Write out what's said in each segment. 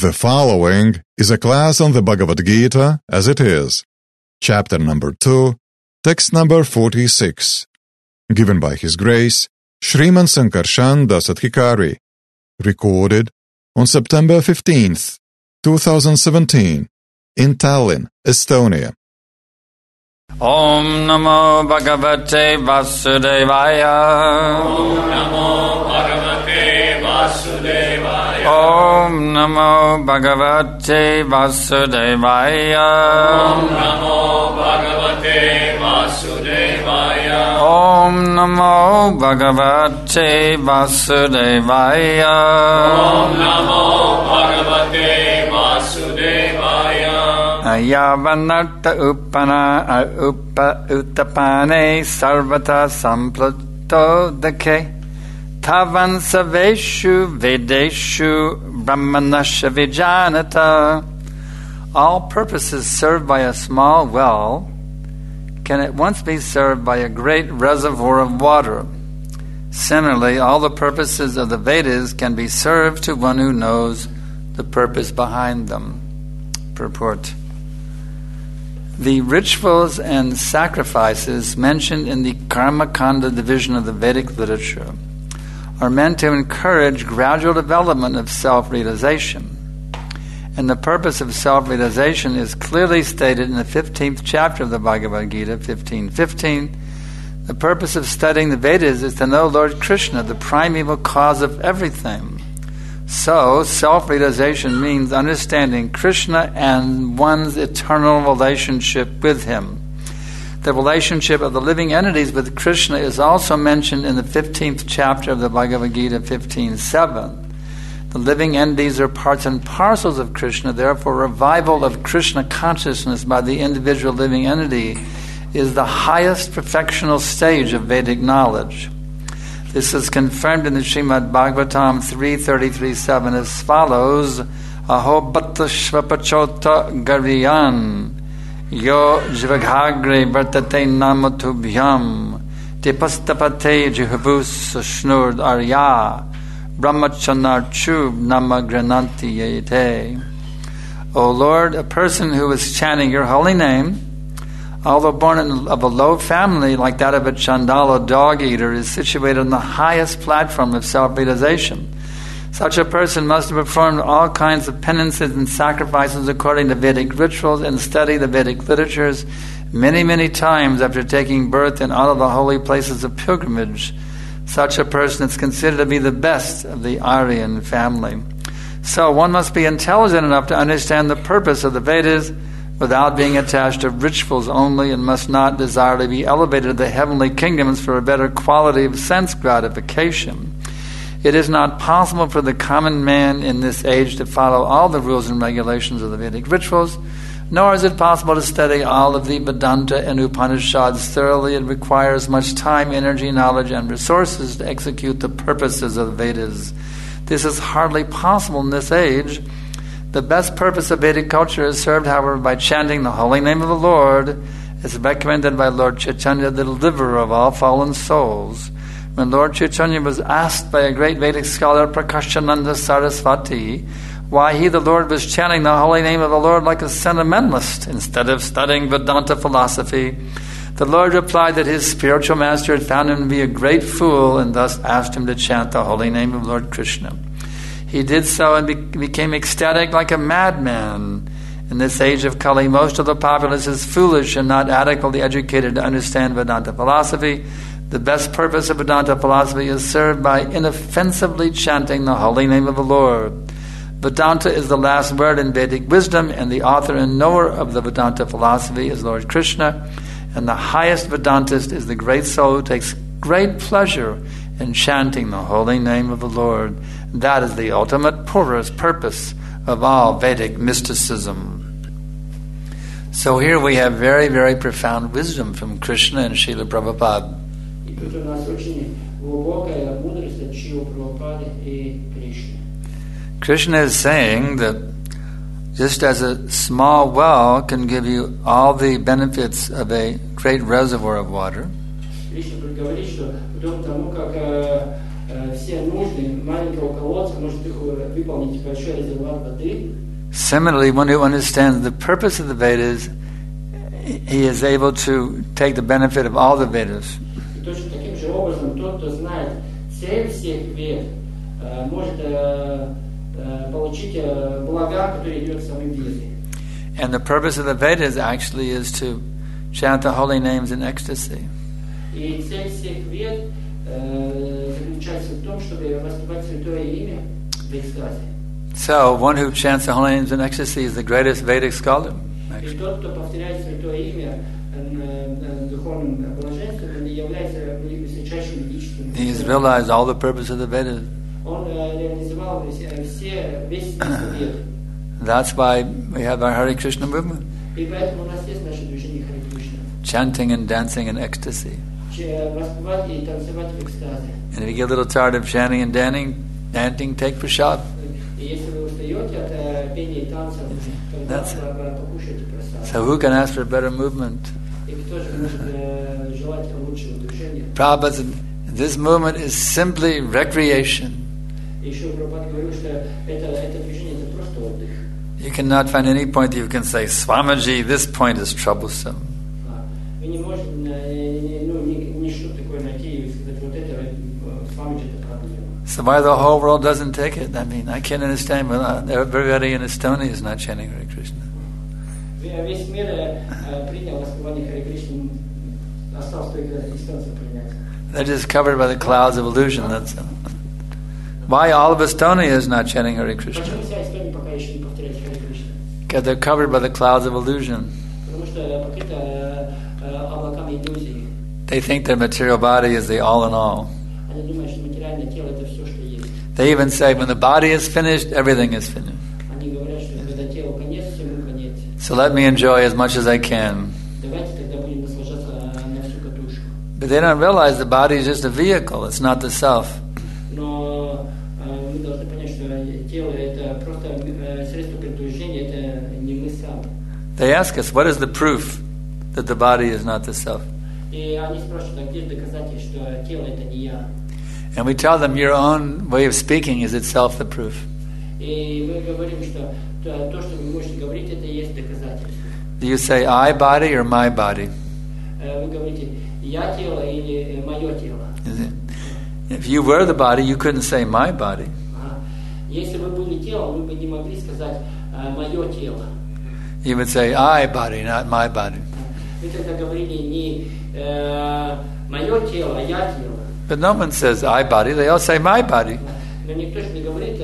The following is a class on the Bhagavad Gita as it is, chapter number 2, text number 46, given by His Grace, Sriman Sankarshan Dasadhikari, recorded on September 15th, 2017, in Tallinn, Estonia. Om Namo Bhagavate Vasudevaya. Om Namo Bhagavate Vasudevaya. Om Namo Bhagavate Vasudevaya. Om Namo Bhagavate Vasudevaya. Om Namo Bhagavate Vasudevaya. Om Namo Bhagavate Vasudevaya. Ayavanarta Uttapane Sarvata Samplato Dake Tavan Saveshu Vedeshu Brahmanasha Vijanata. All purposes served by a small well can at once be served by a great reservoir of water. Similarly, all the purposes of the Vedas can be served to one who knows the purpose behind them. Purport. The rituals and sacrifices mentioned in the Karma Kanda division of the Vedic literature are meant to encourage gradual development of self-realization. And the purpose of self-realization is clearly stated in the 15th chapter of the Bhagavad Gita, 15:15. The purpose of studying the Vedas is to know Lord Krishna, the primeval cause of everything. So, self-realization means understanding Krishna and one's eternal relationship with Him. The relationship of the living entities with Krishna is also mentioned in the 15th chapter of the Bhagavad Gita, 15:7. The living entities are parts and parcels of Krishna, therefore revival of Krishna consciousness by the individual living entity is the highest perfectional stage of Vedic knowledge. This is confirmed in the Srimad Bhagavatam 3.33.7 as follows: Aho bhatta shvapachota gariyan yo jivagagre vartate namatubhyam dipastapate jihabus shnurd arya brahmachanarchub namagrananti yete. O Lord, a person who is chanting your holy name, although born of a low family like that of a Chandala dog-eater, is situated on the highest platform of self-realization. Such a person must have performed all kinds of penances and sacrifices according to Vedic rituals and studied the Vedic literatures many, many times after taking birth in all of the holy places of pilgrimage. Such a person is considered to be the best of the Aryan family. So one must be intelligent enough to understand the purpose of the Vedas without being attached to rituals only, and must not desire to be elevated to the heavenly kingdoms for a better quality of sense gratification. It is not possible for the common man in this age to follow all the rules and regulations of the Vedic rituals, nor is it possible to study all of the Vedanta and Upanishads thoroughly. It requires much time, energy, knowledge, and resources to execute the purposes of the Vedas. This is hardly possible in this age. The best purpose of Vedic culture is served, however, by chanting the holy name of the Lord, as recommended by Lord Chaitanya, the deliverer of all fallen souls. When Lord Chaitanya was asked by a great Vedic scholar, Prakashananda Sarasvati, why he, the Lord, was chanting the holy name of the Lord like a sentimentalist instead of studying Vedanta philosophy, the Lord replied that his spiritual master had found him to be a great fool and thus asked him to chant the holy name of Lord Krishna. He did so and became ecstatic like a madman. In this age of Kali, most of the populace is foolish and not adequately educated to understand Vedanta philosophy. The best purpose of Vedanta philosophy is served by inoffensively chanting the holy name of the Lord. Vedanta is the last word in Vedic wisdom, and the author and knower of the Vedanta philosophy is Lord Krishna, and the highest Vedantist is the great soul who takes great pleasure in chanting the holy name of the Lord. That is the ultimate purpose of all Vedic mysticism. So here we have very, very profound wisdom from Krishna and Srila Prabhupada. Krishna is saying that just as a small well can give you all the benefits of a great reservoir of water, все нужды маленького колодца, может выполнить большой резервуар воды. Similarly, one who understands the purpose of the Vedas, he is able to take the benefit of all the Vedas. И точно таким же образом тот, кто знает цель всех вед, может получить блага, которые идут в самой веде. And the purpose of the Vedas actually is to chant the holy names in ecstasy. И цель всех вед заключается в том, чтобы воспевать святое имя в экстазе. So, one who chants the holy names in ecstasy is the greatest Vedic scholar. И тот, кто повторяет святое имя духовным блаженством, является высочайшим ведическим. He has realized all the purpose of the Vedas. Он реализовал весь смысл вед. That's why we have our Hare Krishna movement. И поэтому у нас есть наше движение Харе Кришна. Chanting and dancing in ecstasy. Воспевать и танцевать в экстазе. And if you get a little tired of chanting and dancing, take prasad. И если вы устаете от пения и танцев, тогда покушайте прасад. So who can ask for a better movement? И кто же может желать лучшего движения? Prabhupada said, this movement is simply recreation. И еще Прабхупада говорил, что это движение это просто отдых. You cannot find any point that you can say, Swamiji, this point is troublesome. Вы не можете ничто такое найти и сказать, вот это Swamiji это проблема. So why the whole world doesn't take it? I mean, I can't understand. Everybody in Estonia is not chanting Hare Krishna. Весь мир принял воспевание Харе Кришны, осталось только эстонцы принять. They're just covered by the clouds of illusion. That's why all of Estonia is not chanting Hare Krishna. Почему вся Эстония пока еще не повторяет Харе Кришна? Because they're covered by the clouds of illusion. Потому что покрыто облаками иллюзий. They think their material body is the all in all. Они думают, что материальное тело это все, что есть. They even say when the body is finished, everything is finished. Они говорят, что когда телу конец, всему конец. So let me enjoy as much as I can. Давайте тогда будем наслаждаться на всю катушку. But they don't realize the body is just a vehicle. It's not the self. Но мы должны понять, что тело это просто средство передвижения, это не мы сами. They ask us, what is the proof that the body is not the self? И они спрашивают, а где же доказательство, что тело это не я? And we tell them, your own way of speaking is itself the proof. И мы говорим, что то, что вы можете говорить, это и есть доказательство. Do you say I body or my body? Вы говорите, я тело или мое тело? If you were the body, you couldn't say my body. Если вы были телом, вы бы не могли сказать мое тело. You would say I body, not my body. Вы тогда говорили не мое тело, а я тело. But no one says I body, they all say my body. Но никто же не говорит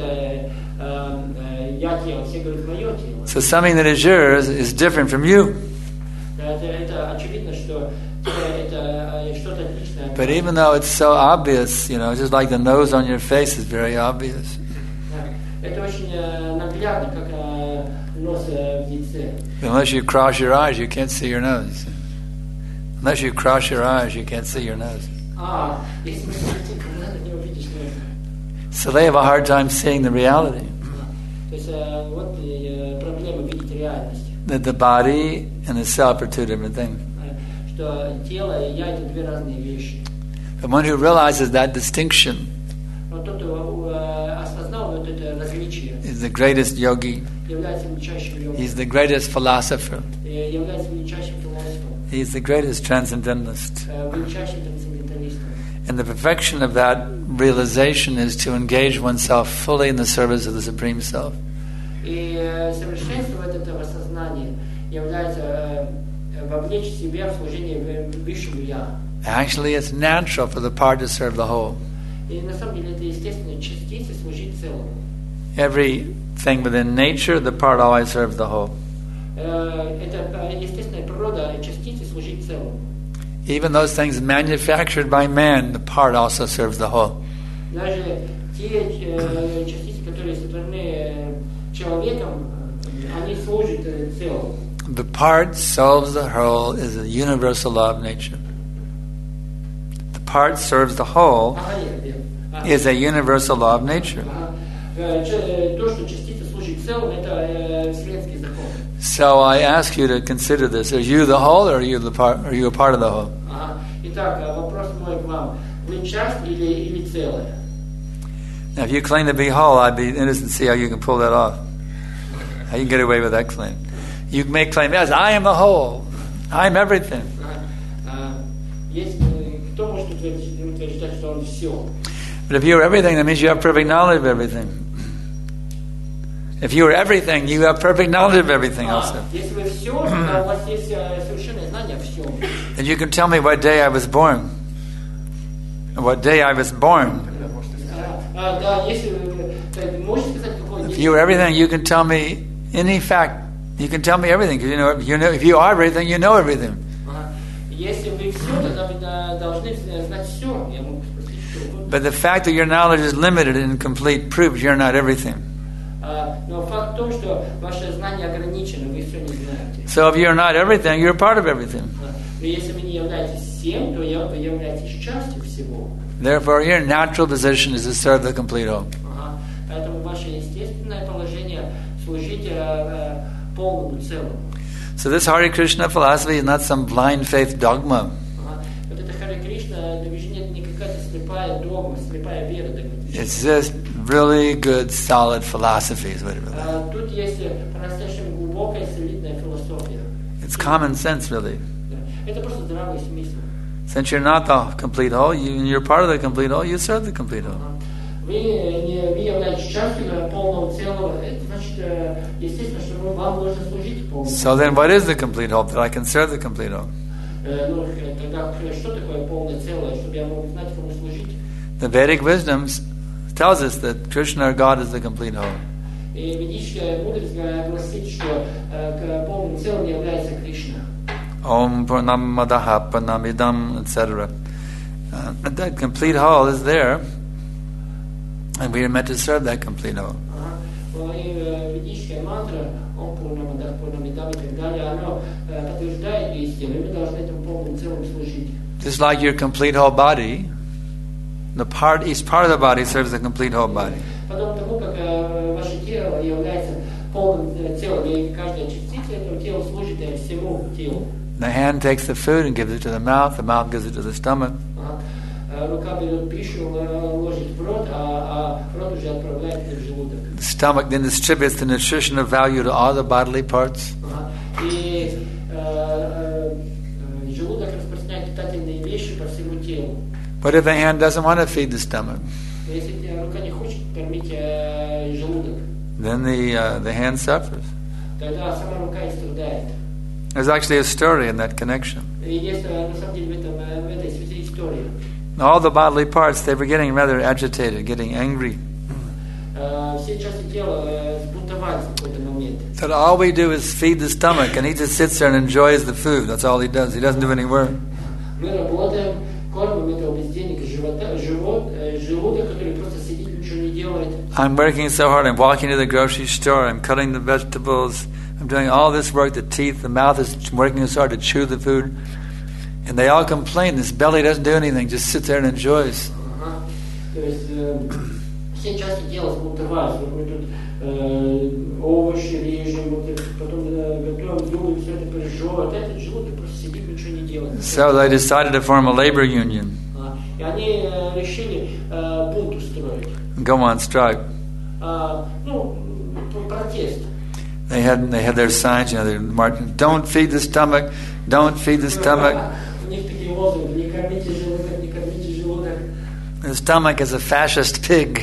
я тело, все говорят мое тело. So something that is yours is different from you. Это очевидно, что это что-то отличное. But even though it's so obvious, just like the nose on your face is very obvious. Это очень наглядно, как нос в лице. Unless you cross your eyes, you can't see your nose. Unless you cross your eyes, you can't see your nose. Если мы смотрим, когда не увидишь нос. So they have a hard time seeing the reality. То есть вот проблема видеть реальность. That the body and the self are two different things. Что тело и я это две разные вещи. But one who realizes that distinction Но тот, кто осознал вот это различие, is the greatest yogi. является величайшим йогом. He's the greatest philosopher. Является величайшим философом. He's the greatest transcendentalist. Величайшим трансценденталистом. And the perfection of that realization is to engage oneself fully in the service of the Supreme Self. И совершенство этого сознания является вовлечь себя в служение высшему я. Actually, it's natural for the part to serve the whole. И на самом деле это естественно частицы служить целому. Everything within nature, the part always serves the whole. Это естественная природа частицы служить целому. Even those things manufactured by man, the part also serves the whole. Даже те частицы, которые сотворены человеком, они служат целому. The part serves the whole is a universal law of nature. The part serves the whole is a universal law of nature. То, что частица служит целому, это вселенский закон. So I ask you to consider this: are you the whole, or are you the part? Are you a part of the whole? Итак, вопрос мой к вам: вы часть или целое? Now, if you claim to be whole, I'd be interested to see how you can pull that off. How you can get away with that claim. You may claim, yes, I am the whole. I'm everything. Кто может утверждать, что он все? But if you're everything, that means you have perfect knowledge of everything. If you are everything, you have perfect knowledge of everything also. Если вы все, тогда у вас есть совершенное знание о всем. And you can tell me what day I was born. What day I was born. Да, если вы можете сказать, какой день. If you are everything, you can tell me any fact. You can tell me everything because you know. If you are everything, you know everything. Если вы все, тогда вы должны знать все. Я могу спросить, что. But the fact that your knowledge is limited and incomplete proves you're not everything. Но факт в том, что ваше знание ограничено, вы все не знаете. So if you're not everything, you're part of everything. Но если вы не являетесь всем, то вы являетесь частью всего. Therefore, your natural position is to serve the complete whole. Поэтому ваше естественное положение служить полному целому. So this Hare Krishna philosophy is not some blind faith dogma. Вот это Харе Кришна движение не какая-то слепая догма, слепая вера. It's just really good, solid philosophy is what it really is. Тут есть по-настоящему глубокая, солидная философия. It's common sense, really. Это просто здравый смысл. Since you're not the complete whole, you're part of the complete whole, you serve the complete whole. Вы являетесь частью полного целого. Это значит, естественно, что вам нужно служить полному. So then what is the complete whole? That I can serve the complete whole. Ну, тогда что такое полное целое, чтобы я мог знать, кому служить? The Vedic wisdom tells us that Krishna or God is the complete whole. И ведическая мудрость гласит, что полным целым является Кришна. Om Purnamadaha Purnamidam, etc. That complete whole is there, and we are meant to serve that complete whole. Ведическая мантра, Om Purnamadaha Purnamidam и так далее, оно подтверждает истину, и мы должны этому полному целому служить. Just like your complete whole body, each part of the body serves the complete whole body. Подобно тому, как ваше тело является полным целым, и каждая частица этого тела служит всему телу. The hand takes the food and gives it to the mouth gives it to the stomach. Рука берет пищу, ложит в рот, а рот уже отправляет в желудок. The stomach then distributes the nutrition of value to all the bodily parts. И желудок распространяет питательные вещи по всему телу. But if the hand doesn't want to feed the stomach, Если рука не хочет кормить желудок, then the hand suffers. тогда сама рука и страдает. There's actually a story in that connection. И есть на самом деле в этой святой истории. All the bodily parts, they were getting rather agitated, getting angry. Все части тела сбунтовались в какой-то момент. That all we do is feed the stomach, and he just sits there and enjoys the food. That's all he does. He doesn't do any work. Мы работаем, кормим этого бездельника желудок, который просто сидит, ничего не делает. I'm working so hard. I'm walking to the grocery store. I'm cutting the vegetables. I'm doing all this work. The teeth, the mouth is working so hard to chew the food. And they all complain. This belly doesn't do anything. Just sits there and enjoys. То есть все части тела сбунтовались. Мы тут овощи режем, потом готовим еду, все это прижевывает. Этот желудок просто сидит, ничего не делает. So they decided to form a labor union. И они решили бунт устроить. Go on strike. Ну, протест. They had their signs, they're marching. Don't feed the stomach. Don't feed the stomach. У них такие лозунги: не кормите желудок, не кормите желудок. The stomach is a fascist pig.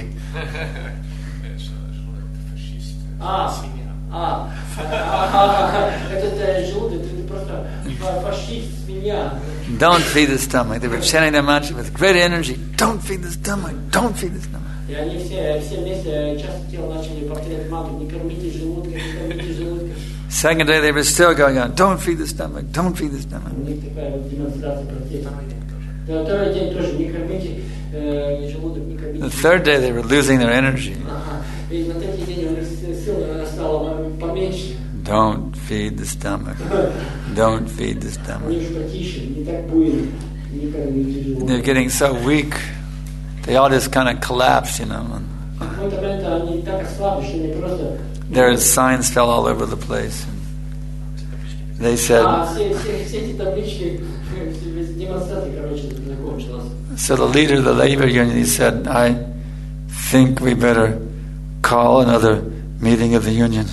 Этот желудок это просто фашист, свинья. Don't feed the stomach. They were chanting their mantra with great energy. Don't feed the stomach. Don't feed the stomach. И они все вместе часто тела начали повторять мантру: не кормите желудка, не кормите желудка. Second day they were still going on. Don't feed the stomach. Don't feed the stomach. У них такая вот демонстрация протеста. Второй день тоже: не кормите желудок, не кормите. The third day they were losing their energy. И на третий день у них сил стало поменьше. Don't feed the stomach. Don't feed the stomach. Они уже потише, не так буйно, не кормите желудок. They're getting so weak. They all just kind of collapsed, В какой-то момент они так ослабли, что они просто. Their signs fell all over the place. They said. Все эти таблички, демонстрации, закончилась. So the leader of the labor union, he said, I think we better call another meeting of the union.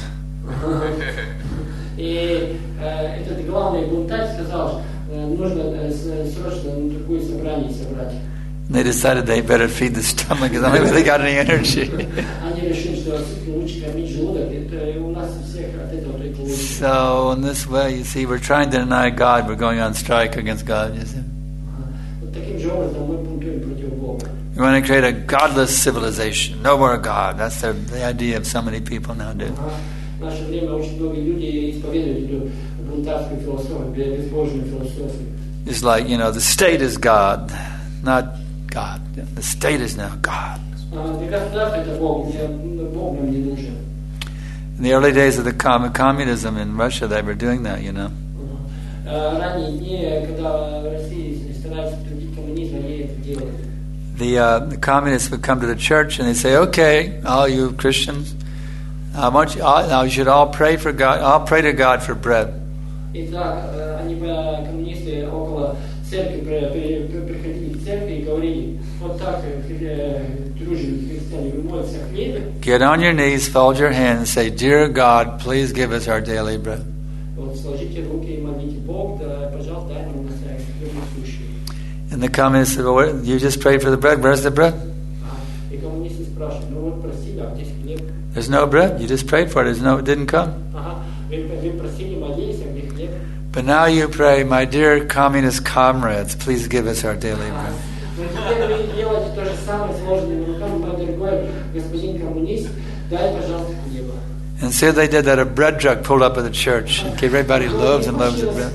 И этот главный бунтарь сказал, нужно срочно другое собрание собрать. And they decided they better feed the stomach because only way they got any energy. Они решили, что лучше кормить желудок, это у нас у всех от этого только лучше. So in this way, you see, we're trying to deny God. We're going on strike against God. You see, Вот таким же образом мы бунтуем против Бога. we want to create a godless civilization. No more God. That's the idea of so many people now do. В наше время очень много людей исповедуют эту бунтарскую философию, безбожную философию. It's like, the state is God, not God. The state is now God. Государство это Бог, Бог нам не нужен. In the early days of the communism in Russia, they were doing that, Ранние дни, когда в России старались утвердить коммунизм, они это делали. The communists would come to the church and they'd say, "Okay, all you Christians, now you should all pray for God. I'll pray to God for bread." Итак, они коммунисты около церкви приходили в церковь и говорили, вот так дружили христиане, вы молитесь о хлебе. Get on your knees, fold your hands, and say, "Dear God, please give us our daily bread." Вот сложите руки и молите Бог, да, пожалуйста, дай нам хлеб насущный. And the communists said, "Well, you just prayed for the bread. Where's the bread?" И коммунисты спрашивают, ну вот просили, а где хлеб? There's no bread. You just prayed for it. It didn't come. Вы просили, молились, а где хлеб? But now you pray, "My dear communist comrades, please give us our daily bread." Но теперь вы делаете то же самое сложными руками, мой дорогой господин коммунист, дай, пожалуйста, хлеба. And so they did that. A bread truck pulled up at the church and gave everybody loaves and loaves of bread.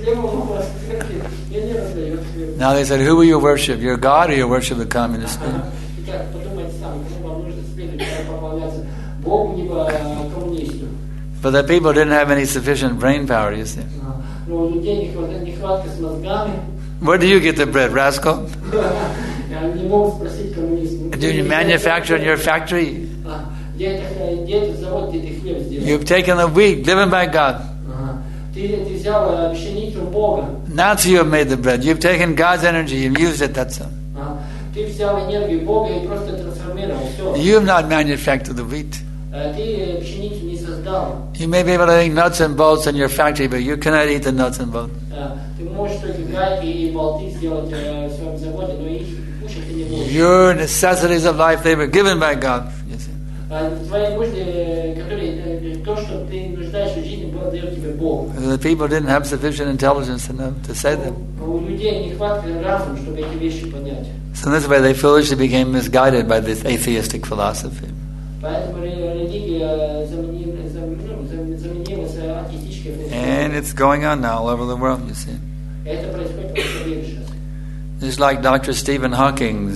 Now they said, "Who will you worship? Your God or you worship the communist?" Итак, подумайте сами, кому вам нужно следовать, поклоняться Богу, либо коммунисту. But the people didn't have any sufficient brain power, you see. Но у людей нехватка с мозгами. Where do you get the bread, rascal? Они не могут спросить коммуниста. Do you manufacture in your factory? Где это завод, где ты хлеб сделал? You've taken the wheat given by God. Ты взял пшеницу Бога. Now you have made the bread. You've taken God's energy. You've used it. That's all. Ты взял энергию Бога и просто трансформировал все. You have not manufactured the wheat. Ты пшеницу не создал. You may be able to eat nuts and bolts in your factory, but you cannot eat the nuts and bolts. Ты можешь только гайки и болты сделать в своем заводе, но их кушать ты не можешь. Your necessities of life, they were given by God. You see. Твои нужды, которые то, что ты нуждаешься в жизни, дает тебе Бог. The people didn't have sufficient intelligence enough to say them. У людей нехватка разума, чтобы эти вещи понять. So in this way, they foolishly became misguided by this atheistic philosophy. Поэтому религия заменилась атеистической философией. And it's going on now all over the world, you see. Это происходит во всем мире сейчас. Just like Dr. Stephen Hawking.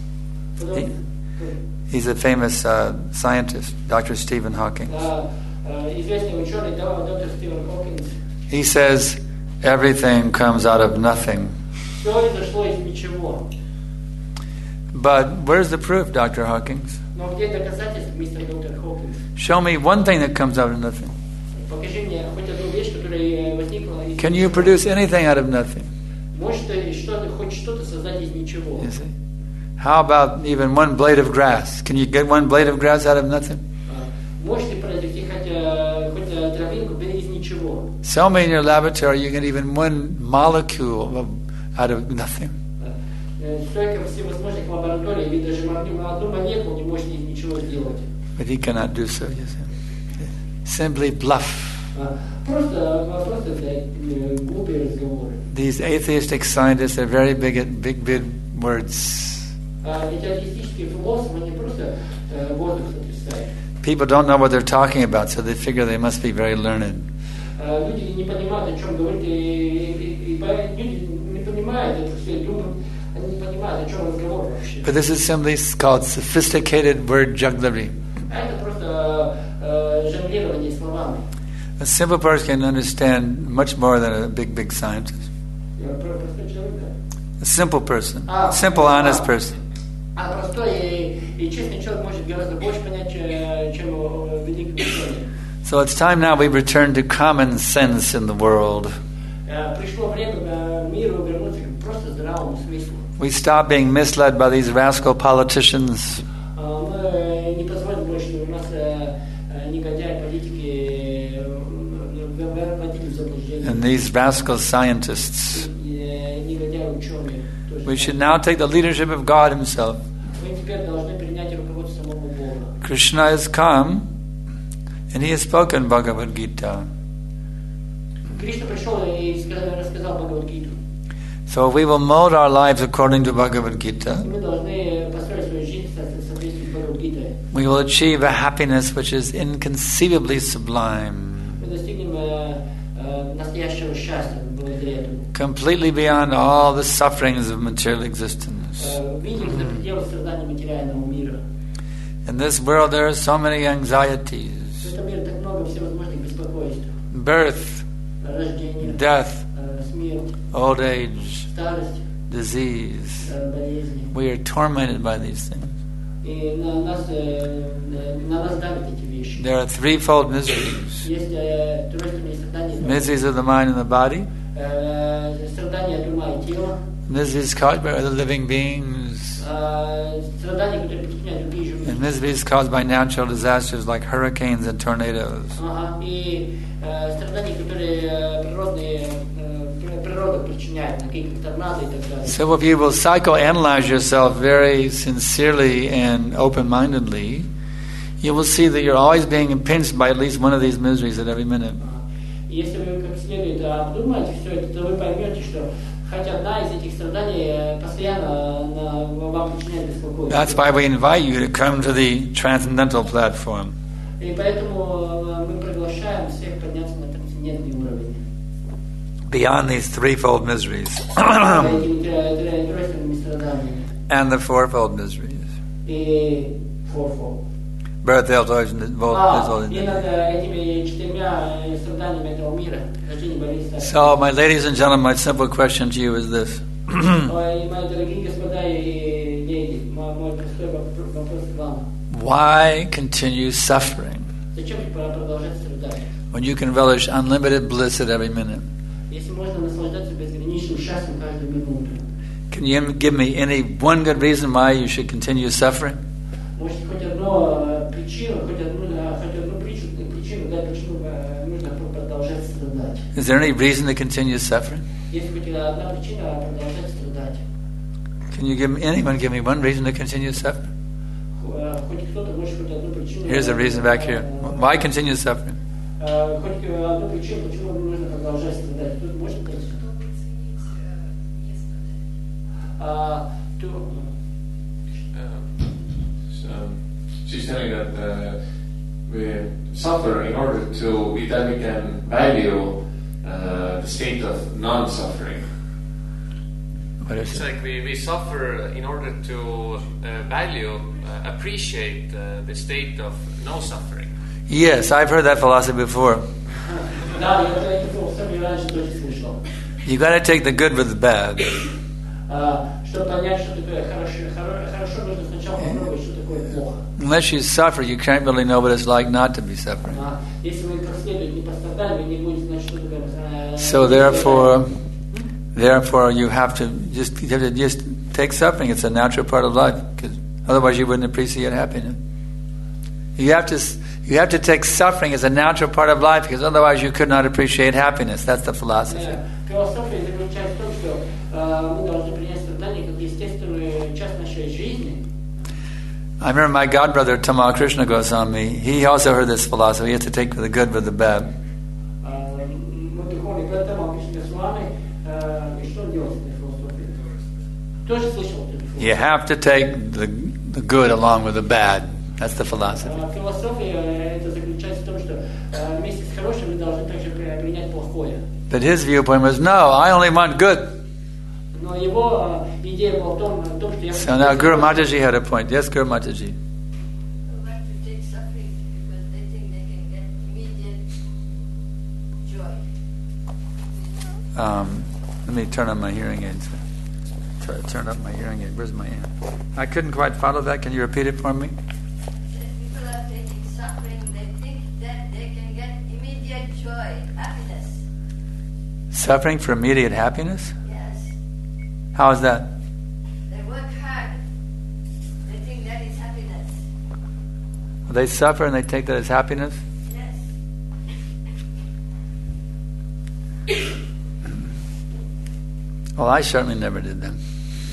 He's a famous scientist, Dr. Stephen Hawking. Известный ученый, доктор Стивен Хокинг. He says everything comes out of nothing. Все изошло из ничего. But where's the proof, Dr. Hawking? Но где доказательства, мистер доктор Хокинг? Show me one thing that comes out of nothing. Покажи мне хоть одну вещь, которая возникла из. Can you produce anything out of nothing? Можешь хоть что-то создать из ничего? You see? How about even one blade of grass? Can you get one blade of grass out of nothing? Можете произвести хоть травинку из ничего? Show me in your laboratory you get even one molecule out of nothing. Столько всевозможных лабораторий, вы даже одну молекулу не можете из ничего сделать. But he cannot do so, you see. Simply bluff. Просто глупые разговоры. These atheistic scientists are very big at big words. Эти атеистические философы, они просто воздух сотрясают. People don't know what they're talking about, so they figure they must be very learned. Люди не понимают, о чем говорят, и люди не понимают это все, думают, они не понимают, о чем разговор вообще. But this is simply called sophisticated word jugglery. Это просто жонглирование словами. A simple person can understand much more than a big scientist. Простой человек, да? A simple person, a simple, honest person. Простой и честный человек может гораздо больше понять, чем великий ученый. So it's time now we return to common sense in the world. Пришло время миру вернуться к просто здравому смыслу. We stop being misled by these rascal politicians. Мы политики вводили в заблуждение. And these rascal scientists. Негодяи ученые. We should now take the leadership of God Himself. Мы теперь должны принять руководство самого Бога. Krishna has come and He has spoken Bhagavad Gita. Кришна пришел и рассказал Бхагавад-гиту. So we will mold our lives according to Bhagavad Gita. Мы должны построить свою жизнь в соответствии с Бхагавад-гитой. We will achieve a happiness which is inconceivably sublime, Мы достигнем настоящего счастья благодаря этому. completely beyond all the sufferings of material existence. Видим за пределы страданий материального мира. In this world there are so many В anxieties. этом мире так много всевозможных беспокойств. Birth, Рождение, death, смерть, old age, старость, disease. болезни. We are tormented by these things. И на нас давят эти вещи. There are threefold miseries. Есть тройственные страдания. Miseries of the mind and the body, Страдания от ума и тела. miseries caused by other living beings, Страдания, которые причиняют другие живые. and miseries caused by natural disasters like hurricanes and tornadoes. И страдания, которые природа причиняет, такие как торнадо и так далее. So if you will psychoanalyze yourself very sincerely and open-mindedly, you will see that you're always being pinched by at least one of these miseries at every minute. Если вы как следует обдумаете все это, то вы поймете, что хоть одна из этих страданий постоянно вам причиняет беспокойство. That's why we invite you to come to the transcendental platform. И поэтому мы приглашаем всех подняться на трансцендентный уровень. Beyond these threefold miseries Этими тройственными страданиями. and the fourfold miseries. И fourfold. Birth, health, origin, И над этими четырьмя страданиями этого мира, рождение, болезнь, старость. So, my ladies and gentlemen, my simple question to you is this. И мои дорогие господа и леди, мой простой вопрос к вам. Why continue suffering Зачем продолжать страдать? when you can relish unlimited bliss at every minute? Если можно наслаждаться безграничным счастьем каждую минуту. Can you give me any one good reason why you should continue suffering? Может, хоть одну причину, да, почему нужно продолжать страдать. Is there any reason to continue suffering? Есть хоть одна причина продолжать страдать. Can you anyone give me one reason to continue suffering? Хоть кто-то может хоть одну причину. Here's a reason back here. Why continue suffering? Хоть одну причину, почему нужно продолжать страдать. Кто может сказать? She's telling that we suffer in order to, then we can value the state of non-suffering. What is It's it? like we suffer in order to appreciate the state of no suffering. Yes, I've heard that philosophy before. Да, я эту философию раньше тоже слышал. You got to take the good with the bad. Чтобы понять, что такое хорошо, нужно сначала попробовать, что такое плохо. Unless you suffer, you can't really know what it's like not to be suffering. Если вы как следует не пострадали, вы не будете знать, что такое. So therefore, you have to just take suffering. It's a natural part of life, because otherwise you wouldn't appreciate happiness. You have to take suffering as a natural part of life, because otherwise you could not appreciate happiness. That's the philosophy. Философия заключается в том, что мы должны принять страдания как естественную часть нашей жизни. I remember my godbrother Tamal Krishna Goswami. He also heard this philosophy. You have to take the good with the bad. Мой духовный брат Тамал Кришна Госвами, и что он делал с этой философией? Тоже слышал эту философию. You have to take the good along with the bad. That's the philosophy. Философия это заключается в том, что вместе с хорошим мы должны также принять плохое. But his viewpoint was, no, I only want good. Но его идея была в том, что я... So now Guru Mataji had a point. Yes, Guru Mataji. Want to take suffering because they think they can get immediate joy. Let me turn on my hearing aids. Try to turn up my hearing aid. Where's my amp? I couldn't quite follow that. Can you repeat it for me? People are taking suffering, they think that they can get immediate joy, happiness. Suffering for immediate happiness? Yes. How is that? They work hard. They think that is happiness. They suffer and they take that as happiness? Yes. Well, I certainly never did them.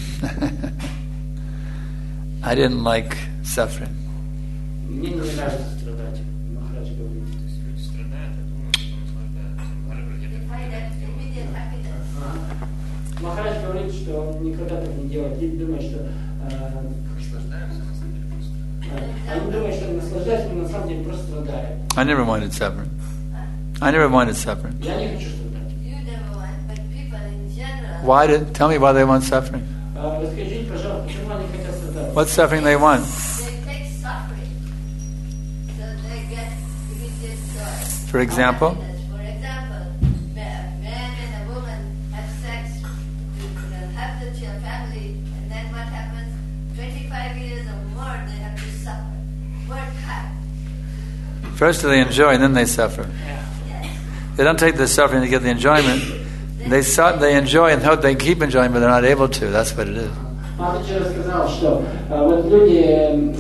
I didn't like suffering. Мне не нравится страдать. Махарадж говорит. Люди страдают, а думают, что наслаждаются. They find that immediate happiness. Махарадж говорит, что он никогда так не делает. Люди думают, что Наслаждаются, на самом деле, просто. они думают, что наслаждаются, но на самом деле просто страдают. I never wanted suffering. I never wanted suffering. Я не хочу страдать. You never want, but people in general. Why tell me why they want suffering? Расскажите, пожалуйста, почему они хотят страдать? What suffering they want? They take suffering, so they get immediate joy. For example? Happiness. For example, a man and a woman have sex to have the child family, and then what happens? 25 years or more, they have to suffer. Work hard. First they enjoy and then they suffer. They don't take the suffering to get the enjoyment. They enjoy and hope they keep enjoying, but they're not able to. That's what it is. Махарадж рассказал, что вот люди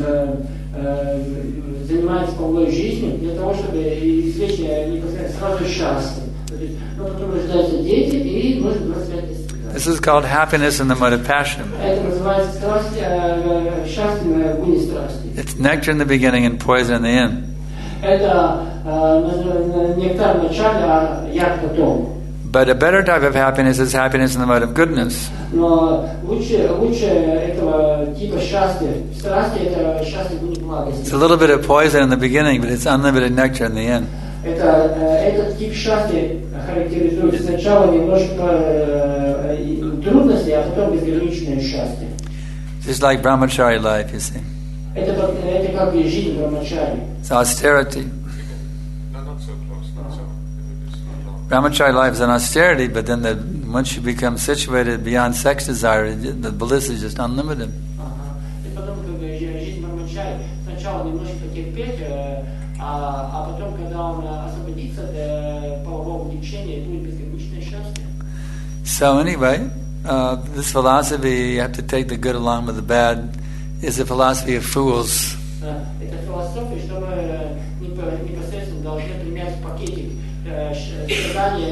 занимаются половой жизнью для того, чтобы извлечь непосредственно сразу счастье. Но потом рождаются дети, и может 25 лет страдать. This is called happiness in the mode of passion. Это называется счастье на гуне страсти. It's nectar in the beginning and poison in the end. Это нектар в начале, а яд потом. But a better type of happiness is happiness in the mode of goodness. Но лучше этого типа счастья, страсти, это счастье в гуне благости. It's a little bit of poison in the beginning, but it's unlimited nectar in the end. Этот тип счастья характеризует сначала немножко трудности, а потом безграничное счастье. Just like brahmachari life, you see. Это как и жизнь брамачари. It's austerity. No, not so close, not so. It's not long. Brahmachari life is an austerity, but then once you become situated beyond sex desire, the bliss is just unlimited. И потом как бы жизнь брамачари. Сначала немножко потерпеть, а потом, когда он освободится от полового влечения, будет безграничное счастье. So anyway, this philosophy, you have to take the good along with the bad, is a philosophy of fools. Это философия, что мы непосредственно должны применять в пакете страдания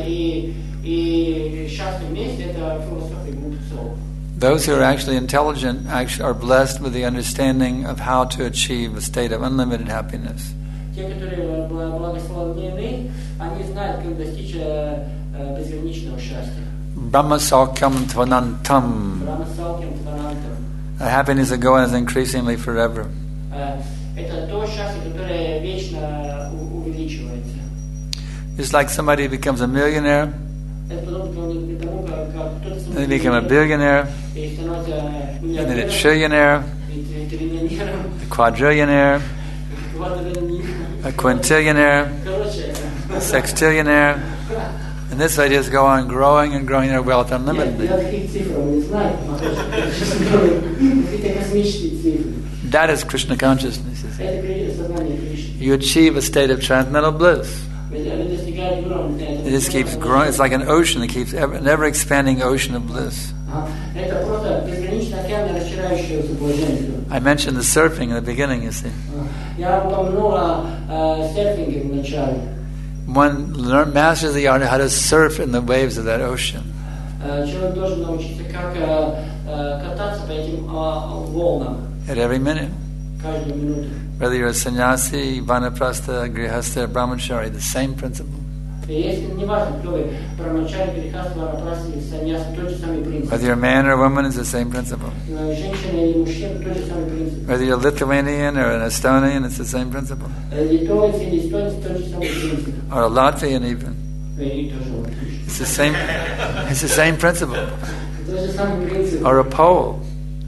и счастье вместе. Это философия глупцов. Those who are actually intelligent are blessed with the understanding of how to achieve a state of unlimited happiness. Те, которые благословлены, они знают, как достичь безграничного счастья. Brahma Saukyam Tvanantam. Брамасалким тванантам. A happiness that goes on increasingly forever. Это то счастье, которое вечно увеличивается. Just like somebody becomes a millionaire, Это подобно тому, как кто-то then they become a billionaire, и становится and then a миллионером, trillionaire, и триллионером, a quadrillionaire, квадриллионером. a quintillionaire, Короче, a sextillionaire. And this way just go on growing and growing their wealth я unlimitedly. таких цифр не знаю, честно говоря. Какие-то космические цифры. That is Krishna consciousness. You see. Это сознание Кришны. You achieve a state of transcendental bliss. Вы достигаете уровня. It just keeps growing. It's like an ocean. It keeps an ever-expanding ocean of bliss. Это просто безграничный океан расширяющегося блаженства. I mentioned the surfing in the beginning, you see. Я упомянул о серфинге в начале. One masters the art of how to surf in the waves of that ocean. Человек должен научиться, как кататься по этим волнам At every minute. каждую минуту. Whether you're a sannyasi, vanaprastha, grihastha, brahmachari, the same principle. И если не важно, кто вы, брамачари, грехаства, ванапрастха или саньяси, тот же самый принцип. Whether you're a man or a woman, it's the same principle. Женщина или мужчина, тот же самый принцип. Whether you're Lithuanian or an Estonian, it's the same principle. Литовец или эстонец, тот же самый принцип. Or a Latvian even. И тоже отлично. It's the same principle. Тот же самый принцип. Or a Pole.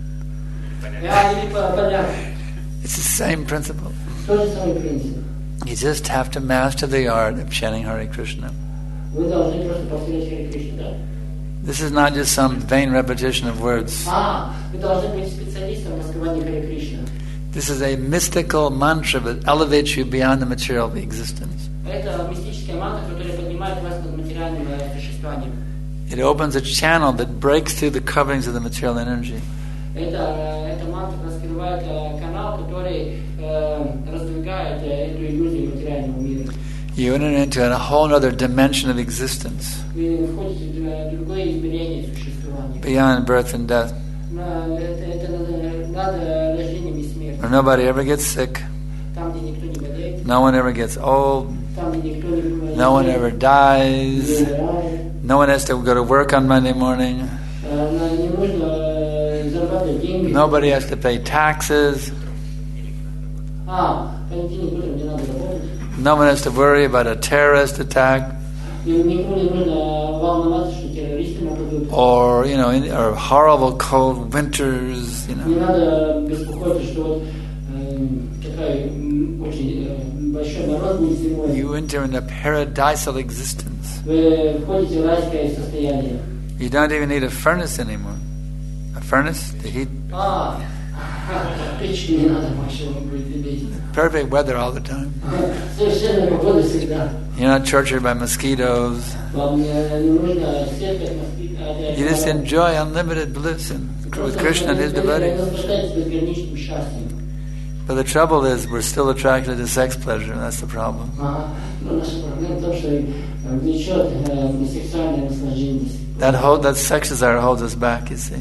Или поляк. It's the same principle. Тот же самый принцип. You just have to master the art of chanting Hare Krishna. Вы должны просто повторять Харе Кришна, да? This is not just some vain repetition of words. Вы должны быть специалистом в раскрывании Харе Кришна. This is a mystical mantra that elevates you beyond the material of existence. Это мистическая мантра, которая поднимает вас над материальным существованием. It opens a channel that breaks through the coverings of the material energy. Эта мантра раскрывает канал, который раздвигает эту иллюзию материального мира. You enter into a whole other dimension of existence, Вы входите в другое измерение существования. beyond birth and death, Это над рождением и смертью. where nobody ever gets sick, Там, где никто не болеет, no one ever gets old, там, где никто не no one ever dies, умирает. no one has to go to work on Monday morning, Не нужно зарабатывать деньги. nobody has to pay taxes, Понедельник утром не надо работать. no one has to worry about a terrorist attack, Никому не нужно волноваться, что террористы нападут. or or horrible cold winters. Не надо беспокоиться, что вот такая очень большой мороз будет зимой. You enter into paradisal existence. Вы входите в райское состояние. You don't even need a furnace anymore. A furnace to heat. Печки не надо больше, вам будет иметь. Perfect weather all the time. Совершенная погода всегда. You're not tortured by mosquitoes. Вам не нужно свет от москит. You just enjoy unlimited bliss with Krishna and his devotees. Наслаждайтесь безграничным счастьем. But the trouble is, we're still attracted to sex pleasure. That's the problem. Но наша проблема в том, что влечет сексуальное наслаждение. That sex desire holds us back, you see.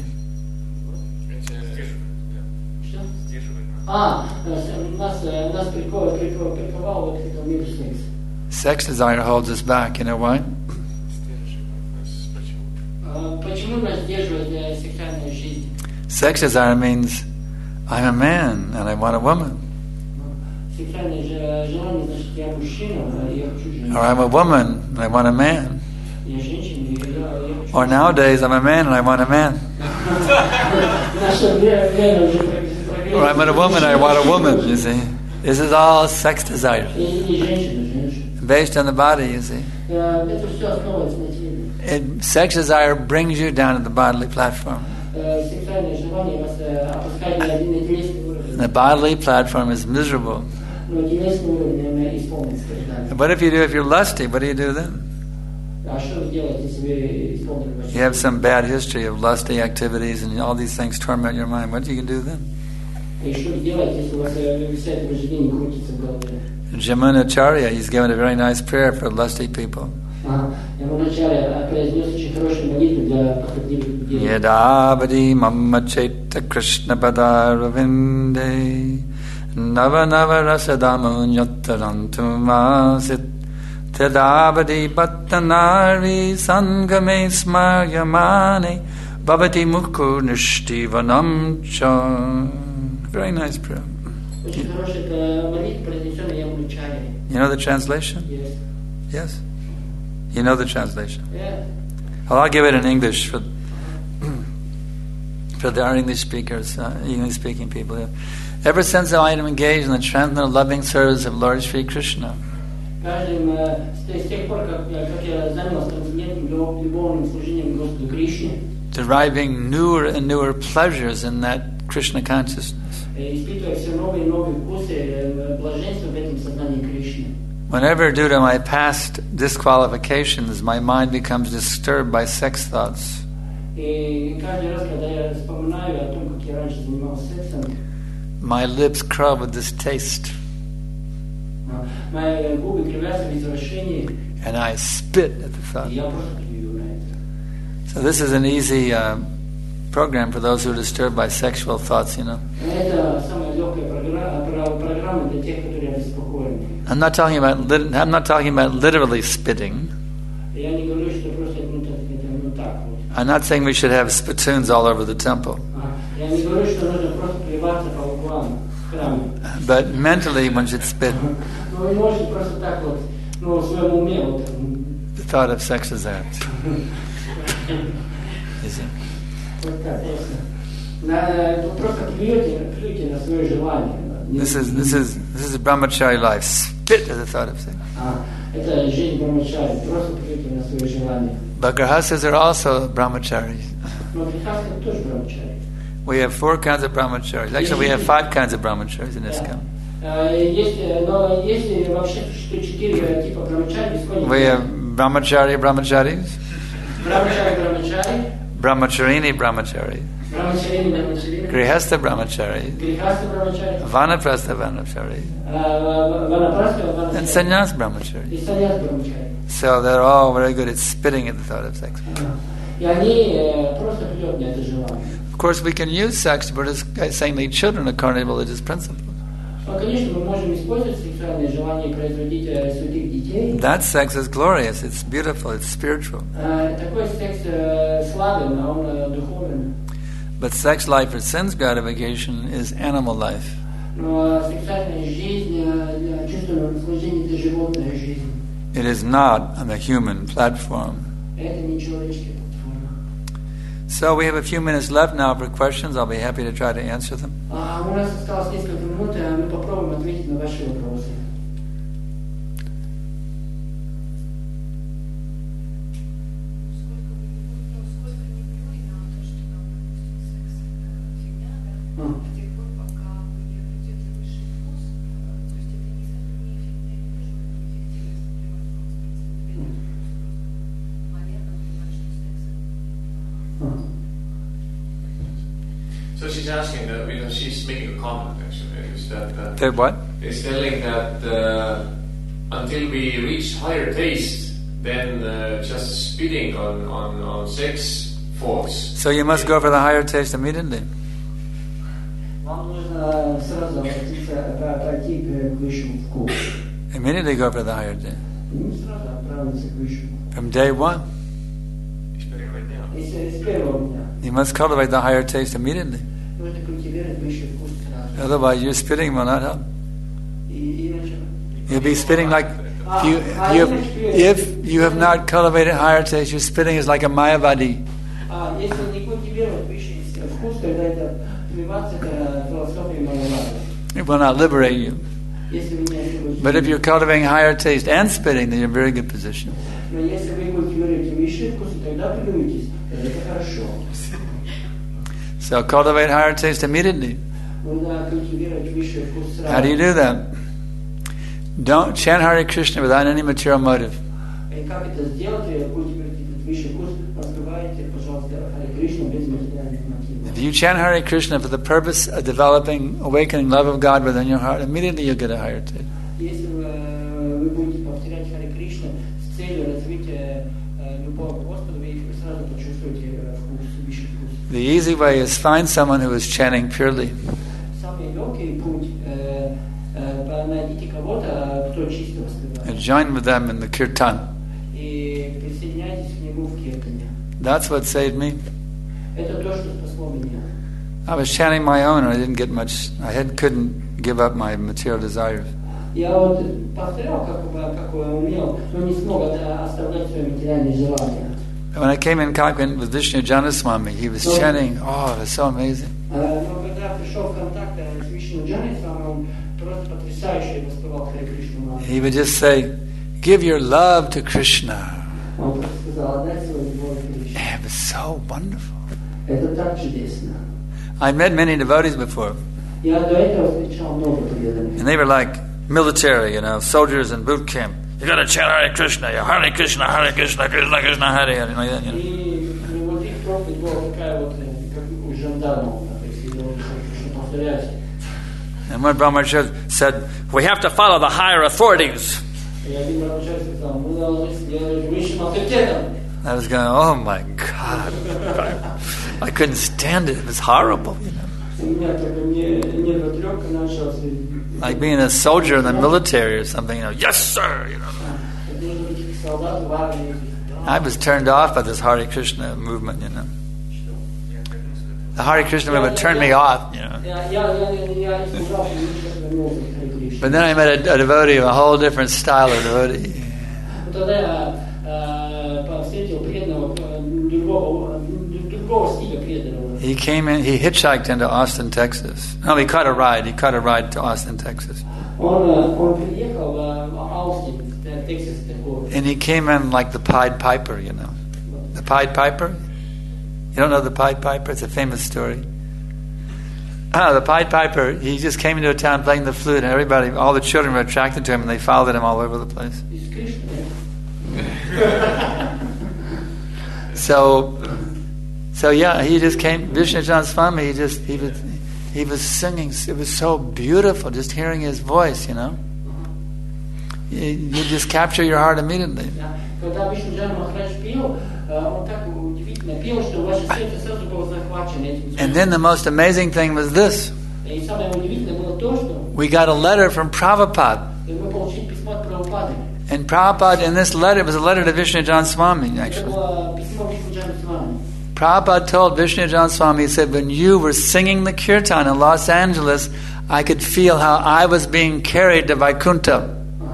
Нас приковал вот к этому миру секс. Sex desire holds us back. You know why? Почему нас сдерживает сексуальная жизнь? Sex desire means I'm a man and I want a woman. Сексуальное желание значит я мужчина, а я хочу женщину. Or I'm a woman and I want a man. Я женщина, я хочу. Or nowadays I'm a man and I want a man. Наше время уже Or I'm a woman and I want a woman, you see. This is all sex desire. И женщина. Based on the body, you see. Это все основывается на теле. Sex desire brings you down to the bodily platform. Сексуальное желание вас опускает на один телесный уровень. The bodily platform is miserable. Но телесный уровень исполнится. What if you're lusty? What do you do then? А что вы делаете, если вы исполнили? You have some bad history of lusty activities and all these things torment your mind. What do you do then? И что вы делаете, если у вас вся эта вожделение крутится в голове? Jamunacharya, he's given a very nice prayer for lusty people. Ямуначарья произнес очень хорошую молитву для похотливых людей. Yedavadi mamma cheta krishna padaravinde nava nava rasadamu nyatarantumasit tedavadi bhattanari sangame smaryamane bhavati mukhu nishtivanam cha. Very nice prayer. Очень хорошая молитва, произнесенная Ямуначарьей. You know the translation? Yes. Yes? You know the translation? Yeah. Well, I'll give it in English for our English speakers, English-speaking people. Ever since I am engaged in the transcendental loving service of Lord Sri Krishna, С тех пор, как я занялся трансцендентным любовным служением Господу Кришне, deriving newer and newer pleasures in that Krishna consciousness, испытывая все новые и новые вкусы, блаженства в этом сознании Кришны. whenever due to my past disqualifications, my mind becomes disturbed by sex thoughts, И каждый раз, когда я вспоминаю о том, как я раньше занимался сексом, my lips curl with distaste, мои губы кривятся в извращении, and I spit at the и thought. я просто плюю на это. So this is an easy program for those who are disturbed by sexual thoughts, you know. Это самая легкая программа для тех, которые обеспокоены. I'm not talking about literally spitting. Я не говорю, что просто это так вот. I'm not saying we should have spittoons all over the temple. Я не говорю, что нужно просто плеваться по углам в храме. But mentally one should spit. Но вы можете просто так вот, в своем уме вот. The thought of sex is that. You see? Вот так просто. Просто плюйте на свое желание. This is brahmachari life. Spit at the thought of sex. Это жизнь брахмачари. Просто плюйте на свое желание. But grihasthas are also brahmacharis. Но грехастхи тоже брахмачари. We have 4 kinds of brahmacharis. Actually, we have 5 kinds of brahmacharis in ISKCON. Но если вообще существует 4 типа брахмачари, We have brahmacharis, брахмачари, brahmacharini, brahmachari, Brahmachari, Brahmachari. Grihastha Brahmachari, Grihastha Brahmachari. Vanaprastha Brahmachari, Vanaprastha Brahmachari. and Sannyas Brahmachari. И Саньяс Брахмачари. So they're all very good at spitting at the thought of sex. И они просто придет на это желание. Of course, we can use sex to produce saintly children according to religious principles. Конечно, мы можем использовать сексуальное желание и производить святых детей. That sex is glorious, it's beautiful, it's spiritual. Такой секс славен, а он духовен. But sex life for sense gratification is animal life. Но сексуальная жизнь для чувственного наслаждения – это животная жизнь. It is not on the human platform. Это не человеческая платформа. So we have a few minutes left now for questions. I'll be happy to try to answer them. У нас осталось несколько минут, и мы попробуем ответить на ваши вопросы. So she's asking that, she's making a comment actually, is that What? is telling that until we reach higher taste, then just spitting on sex falls. So you must go for the higher taste immediately. Вам нужно сразу пройти к высшему вкусу. Immediately go for the higher taste. Не сразу отправиться к высшему. From day one. С первого дня. You must cultivate the higher taste immediately. Нужно культивировать высший вкус сразу. Otherwise, your spitting will not help. И иначе. You'll be spitting like if you have not cultivated higher taste, your spitting is like a mayavadi. Если не культивировать высший вкус, тогда это прививаться к философии майявады. It will not liberate you. Если вы не освободите. But if you're cultivating higher taste and spitting, then you're in a very good position. Но если вы культивируете высший вкус, тогда прививаетесь, это хорошо. So cultivate higher taste immediately. Нужно культивировать высший вкус сразу. How do you do that? Don't chant Hare Krishna without any material motive. И как это сделать? Культивировать этот высший вкус, воспевайте, пожалуйста, Харе Кришну без материальных мотивов. If you chant Hare Krishna for the purpose of developing, awakening love of God within your heart, immediately you'll get a higher taste. Если вы будете повторять Харе Кришну с целью развития любови к Господу, вы сразу почувствуете вкус, высший вкус. The easy way is find someone who is chanting purely. Самый легкий путь найдите кого-то, кто чисто воспевает. And join with them in the kirtan. И присоединяйтесь к нему в киртане. That's what saved me. Это то, что спасло меня. I was chanting my own and I didn't get much. Couldn't give up my material desires. Я вот повторял, как я умел, но не смог оставлять свои материальные желания. When I came in contact with Vishnu Janaswami, he was chanting. Oh, it was so amazing. Но когда пришел в контакт с Вишну Джанасвами, он просто потрясающе воспевал Харе Кришну. He would just say, "Give your love to Krishna." Он просто сказал, отдай свою любовь Кришне. It was so wonderful. Это так чудесно. I met many devotees before, Я до этого встречал много преданных. and they were like military, soldiers in boot camp. You got to chant Hare Krishna, Hare Krishna, Hare Krishna, Krishna Krishna, Hare Hare, like that, И вот их проповедь была такая вот, как у жандармов, если что повторять. And one Brahmacharya said, "We have to follow the higher authorities." И один Брахмачарья сказал, мы должны следовать высшим авторитетам. I was going, "Oh my God!" I couldn't stand it. It was horrible, У меня такая нервотрепка началась. Like being a soldier in the military or something. Yes, sir. Солдат в армии. I was turned off by this Hare Krishna movement. The Hare Krishna movement turned me off. But then I met a devotee of a whole different style of devotee. Тогда я встретил преданного другого стиля преданного. He came in. He hitchhiked into Austin, Texas. No, he caught a ride. He caught a ride to Austin, Texas. Он приехал в Аустин, Texas, город. And he came in like the Pied Piper, The Pied Piper? You don't know the Pied Piper? It's a famous story. The Pied Piper, he just came into a town playing the flute, and everybody, all the children were attracted to him, and they followed him all over the place. So yeah, he just came. Vishnujana Swami. He was singing. It was so beautiful, just hearing his voice. You just capture your heart immediately. Когда Вишнуджан Махарадж пел, он так удивительно пел, что ваше сердце сразу было захвачено этим звуком. And then the most amazing thing was this. И самое удивительное было то, что we got a letter from Prabhupada. мы получили письмо от Прабхупады. And Prabhupada, in this letter, it was a letter to Vishnujana Swami, Это actually. было письмо Вишнуджану Свами. Prabhupada told Vishnujana Swami, he said, when you were singing the kirtan in Los Angeles, I could feel how I was being carried to Vaikuntha.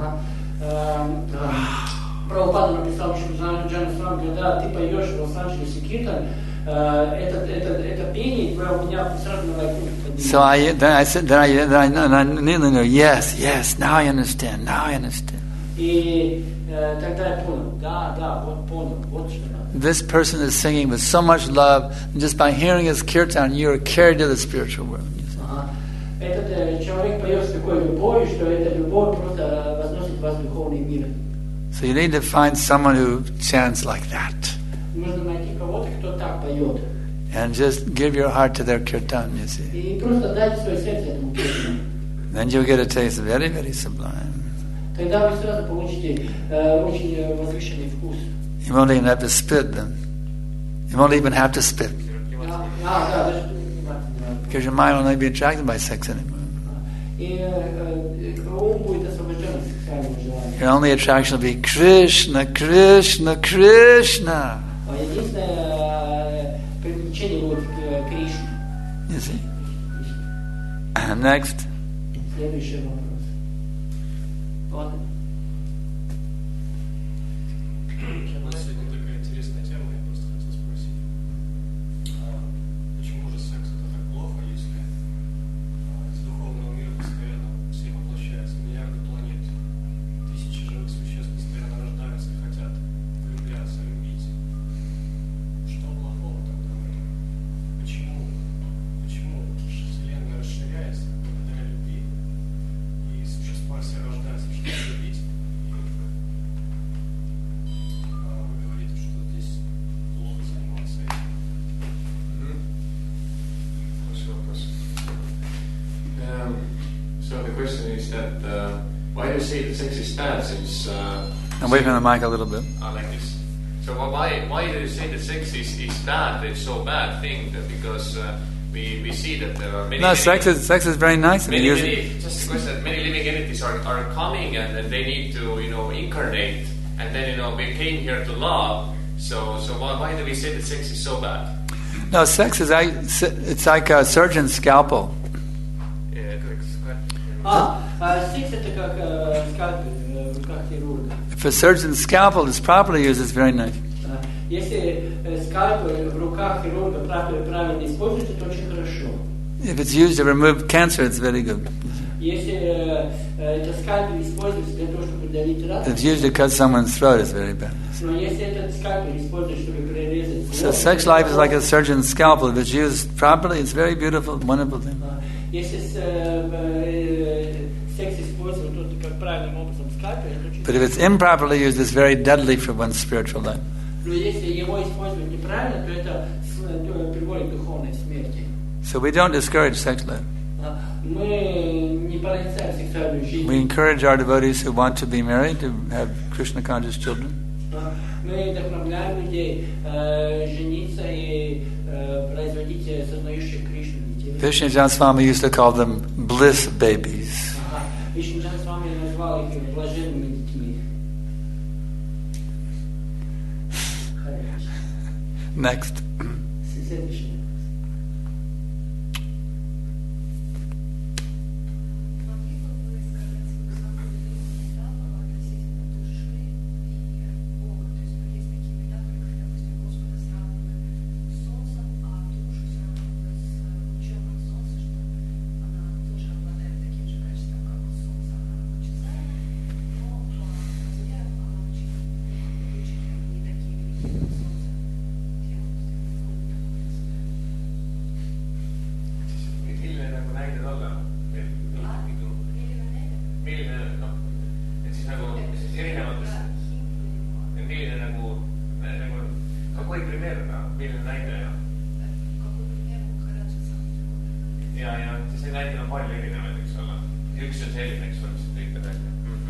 Прабхупада написал Вишнуджану Свами, когда ты поешь в Лос-Анджелесе киртан, это пение твое меня сразу на Вайкунтху поднимает. So I knew, yes, now I understand. И тогда я понял, вот понял, вот что надо. This person is singing with so much love, and just by hearing his kirtan, you are carried to the spiritual world. Этот человек поет с такой любовью, что эта любовь просто возносит вас в духовный мир. So you need to find someone who chants like that. Нужно найти кого-то, кто так поет. And just give your heart to their kirtan, you see. И просто дать свое сердце этому киртану. Then you'll get a taste of very, very sublime. Тогда вы сразу получите очень возвышенный вкус. You won't even have to spit then. You won't even have to spit. Да, даже внимательно. Because your mind will not be attracted by sex anymore. И ум будет освобожден от сексуального желания. Your only attraction will be Krishna, Krishna, Krishna. Единственное привлечение будет к Кришне. You see. Next. Следующий вопрос. Ладно. У нас сегодня такая интересная тема, я просто хотел спросить. Почему же секс это так плохо, если из духовного мира постоянно все воплощаются, миллиарды планет, тысячи живых существ постоянно рождаются и хотят влюбляться, любить? Что плохого тогда в этом? Почему Вселенная расширяется благодаря любви, и существа все рождаются, чтобы любить? Вы говорите, что здесь плохо заниматься этим. So the question is that why do you say that sex is bad since... And wait on the mic a little bit. like this. So why do you say that sex is bad? It's so bad thing that because we see that there are many... No, sex is very nice. Just a question, many living entities are coming and they need to, incarnate. And then, we came here to love. So why do we say that sex is so bad? No, sex is like a surgeon's scalpel. Секс это как скальпель в руках хирурга. If a surgeon's scalpel is properly used, it's very nice. Если скальпель в руках хирурга правильно используется, то очень хорошо. If it's used to remove cancer, it's very good. Если этот скальпель используется для того, чтобы удалить рак, If it's used to cut someone's throat, it's very bad. но если этот скальпель используется, чтобы прирезать So sex life is like a surgeon's scalpel. If it's used properly, it's a very beautiful, wonderful thing. Если секс используется как правильным образом скальпель, это очень... But if it's improperly used, it's very deadly for one's spiritual life. Но если его использовать неправильно, то это приводит к духовной смерти. So we don't discourage sex life. Мы не порицаем сексуальную жизнь. We encourage our devotees who want to be married to have Krishna conscious children. Мы вдохновляем людей жениться и производить сознающих Кришну детей. Vishnujana Swami used to call them bliss babies. Вишнуджан Свами назвал их блаженными детьми. Next. Следующий. Milline näide ja see näitel on palju erinevaid, eks ole. Üks on selline, eks ole, mis tõite välja.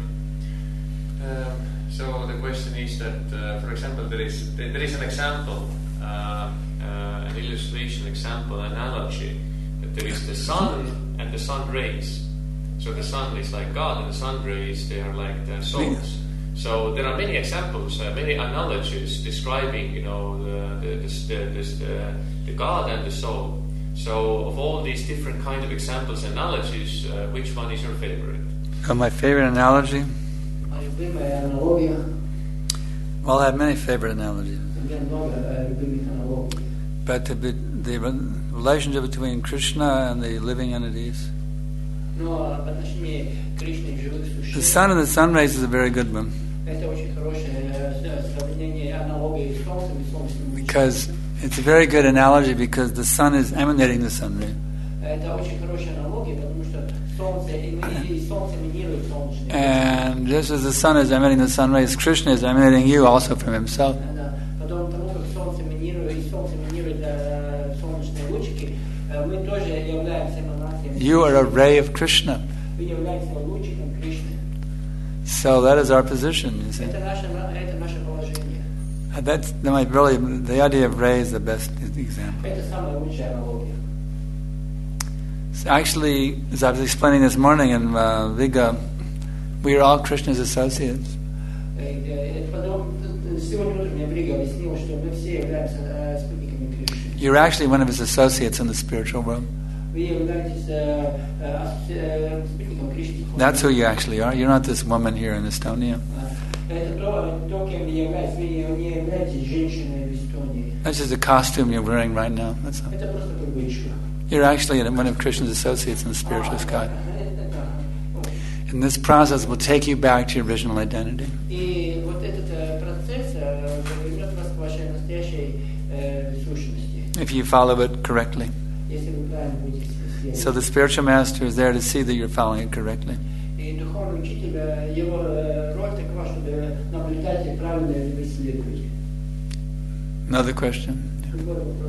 So the question is that, for example, there is an example, an illustration example, analogy, that there is the sun and the sun rays. So the sun is like God, and the sun rays, they are like the souls. So there are many examples, many analogies describing, the God and the soul. So of all these different kind of examples, analogies, which one is your favorite? My favorite analogy? Любимая аналогия. Well, I have many favorite analogies. У меня много любимых аналогий. But the relationship between Krishna and the living entities. Но в отношении Кришны и живых существ. The sun and the sun rays is a very good one. Это очень хорошее сравнение аналогии с солнцем и солнечным лучом. Because it's a very good analogy because the sun is emanating the sun ray. Это очень хорошая аналогия, потому что солнце эманирует солнечный луч. And just as the sun is emanating the sun rays, Krishna is emanating you also from himself. Потом тому, как солнце эманирует солнечные лучики, мы тоже являемся эманациями. You are a ray of Krishna. Вы являетесь лучиком Кришны. So that is our position, you see. Это наше положение. That's really the idea of ray is the best example. Это самая лучшая аналогия. So actually, as I was explaining this morning in Viga, we are all Krishna's associates. Сегодня утром я Брига объяснил, что мы все являемся спутниками Кришны. You're actually one of his associates in the spiritual world. Вы являетесь спутником Кришны. That's who you actually are. You're not this woman here in Estonia. Это то, кем вы являетесь. Вы не являетесь женщиной в Эстонии. That's just a costume you're wearing right now. That's all. Это просто привычка. You're actually one of Krishna's associates in the spiritual sky. And this process will take you back to your original identity. И вот этот процесс вернет вас к вашей настоящей сущности. If you follow it correctly. Если вы правильно будете следовать. So the spiritual master is there to see that you're following it correctly. И духовный учитель, его роль такова, чтобы наблюдать, правильно ли вы следуете. Another question. Другой вопрос.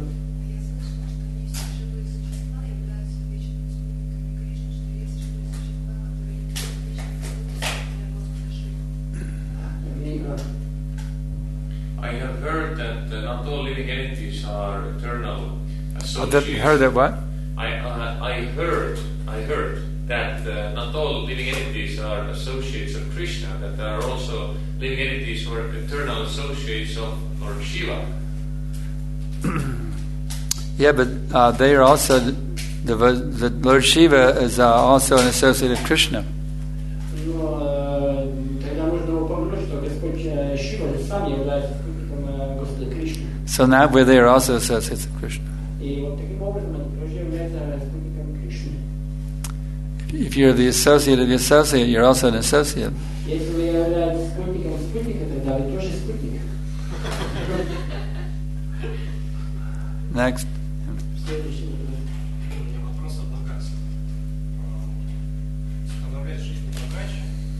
I have heard that not all living entities are eternal associates. You heard that what? I heard that not all living entities are associates of Krishna, that there are also living entities who are eternal associates of Lord Shiva. Yeah, but they are also the Lord Shiva is also an associate of Krishna. Но тогда нужно упомянуть, что Господь Шива сам является спутником Господа Кришны. So in that way they are also associates of Krishna. И вот таким образом они тоже являются спутником Кришны. If you're the associate of the associate, you're also an associate. Если вы являетесь спутником спутника, тогда вы тоже спутник. Next. Следующий вопрос. Вопрос о богатстве. Становляясь жизнь богаче,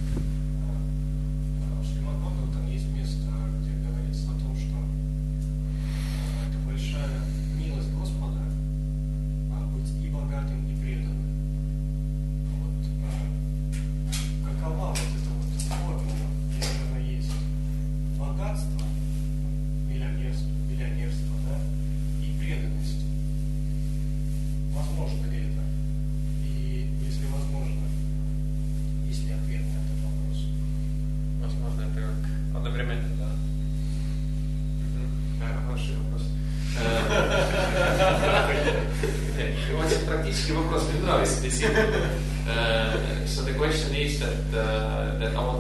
в Шримад Бхагаватам есть место, где говорится о том, что это большая милость Господа быть и богатым, и преданным. Вот, какова вот эта вот формула, если она есть? Богатство, миллионерство, да, и преданность. Возможно ли это? И если возможно, есть ли ответ на этот вопрос? Возможно, это как одновременно, да. Да, хороший вопрос. Очень практический вопрос, мне нравится, действительно. So the question is that about